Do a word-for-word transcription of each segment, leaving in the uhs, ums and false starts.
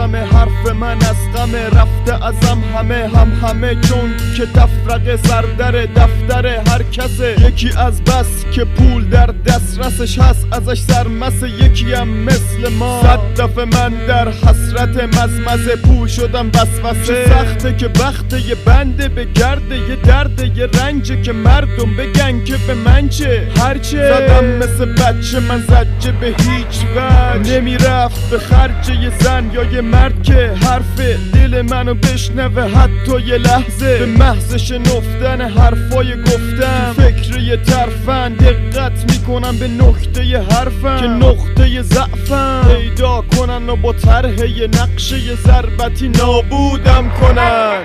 غم حرف من از غم رفته ازم همه هم همه، چون که تفرقه سردر دفتر هر کسه. یکی از بس که پول در دسترسش هست ازش سرمسه، یکی هم مثل ما صد دفعه من در حسرت مزمزه پول شدم وسوسه. سخته که وقت یه بنده به گرده یه درد یه رنجه که مردم بگن که به من چه هرچه. زدم مثل بچه من زجه به هیچ وجه، نمی رفت به خرج یه زن یا یه مرد که حرف دل منو بشنوه حتی یه لحظه. به محض شنفتن حرفای گفتم فکر یه طرفن، دقت میکنم به نکته ی حرفم که نقطه ضعفم پیدا کنن و با طرح یه نقشه ی ضربتی نابودم کنن.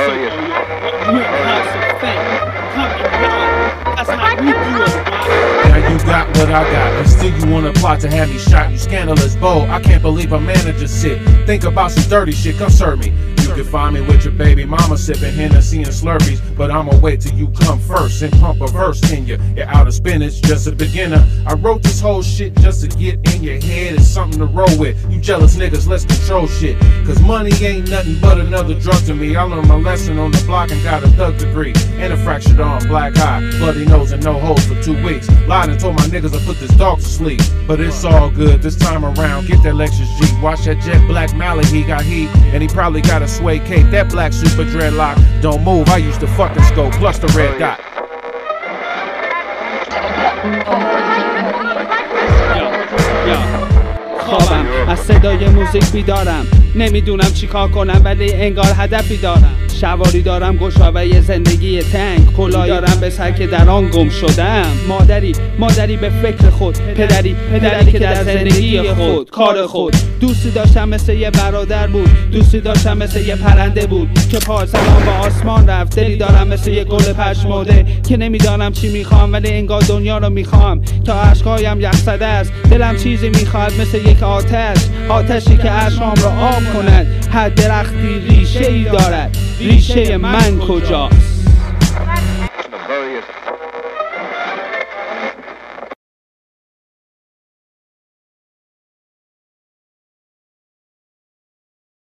Now you got what I got, and still you wanna plot to have me shot. You scandalous bold, I can't believe a manager sit. Think about some dirty shit, come serve me. You can find me with your baby mama sipping Hennessy and Slurpees, but I'ma wait till you come first and pump a verse in you. You're out of spinach, just a beginner. I wrote this whole shit just to get in your head. It's something to roll with. You jealous niggas, let's control shit. Cause money ain't nothing but another drug to me. I learned my lesson on the block and got a thug degree. And a fractured arm, black eye, bloody nose and no holes for two weeks. Lied and told my niggas I put this dog to sleep. But it's all good this time around, get that Lexus G. Watch that jet black Mally, he got heat. And he probably got a sway cape, that black super dreadlock. Don't move, I used to fucking scope, plus the red dot. خوابم از صدای موزیک بیدارم، نمیدونم چی کار کنم ولی انگار هدفی دارم. شواری دارم گشاوه زندگی تنگ، کلاهی دارم به سر که در آن گم شدم. مادری مادری به فکر خود، پدری پدری که در زندگی خود کار خود. دوستی داشتم مثل یه برادر بود، دوستی داشتم مثل یه پرنده بود که پارسلان با آسمان رفت. دلی دارم مثل یه گل پشمرده که نمیدانم چی میخوام ولی انگار دنیا رو میخوام. تا عشقایم یخزده است، دلم چیزی میخواد مثل یک آتش، آتشی که اشکام را آب کند. هر درختی ریشه ای دارد، ریشه من کجاست؟